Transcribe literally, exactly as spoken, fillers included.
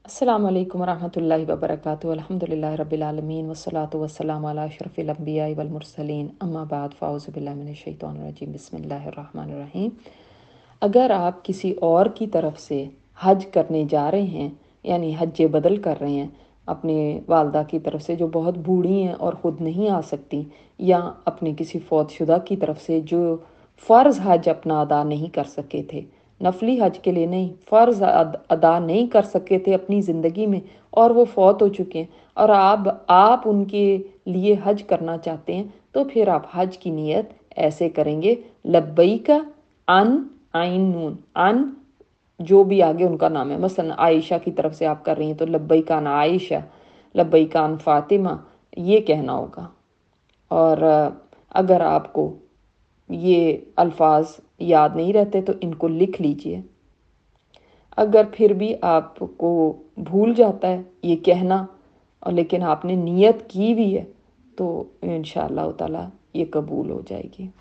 السلام علیکم ورحمۃ اللہ وبرکاتہ الحمدللہ رب العالمین والصلاة والسلام علی اشرف الانبیاء والمرسلین اما بعد فاعوذ باللہ من الشیطان الرجیم بسم اللہ الرحمن الرحیم۔ اگر آپ کسی اور کی طرف سے حج کرنے جا رہے ہیں، یعنی حج بدل کر رہے ہیں اپنی والدہ کی طرف سے جو بہت بوڑھی ہیں اور خود نہیں آ سکتی، یا اپنے کسی فوت شدہ کی طرف سے جو فرض حج اپنا ادا نہیں کر سکے تھے، نفلی حج کے لیے نہیں، فرض ادا نہیں کر سکے تھے اپنی زندگی میں اور وہ فوت ہو چکے ہیں، اور آپ آپ ان کے لیے حج کرنا چاہتے ہیں، تو پھر آپ حج کی نیت ایسے کریں گے: لبیک ان عین نون ان، جو بھی آگے ان کا نام ہے، مثلا عائشہ کی طرف سے آپ کر رہی ہیں تو لبیک ان عائشہ، لبیک ان فاطمہ، یہ کہنا ہوگا۔ اور اگر آپ کو یہ الفاظ یاد نہیں رہتے تو ان کو لکھ لیجئے۔ اگر پھر بھی آپ کو بھول جاتا ہے یہ کہنا، اور لیکن آپ نے نیت کی بھی ہے، تو انشاءاللہ تعالی یہ قبول ہو جائے گی۔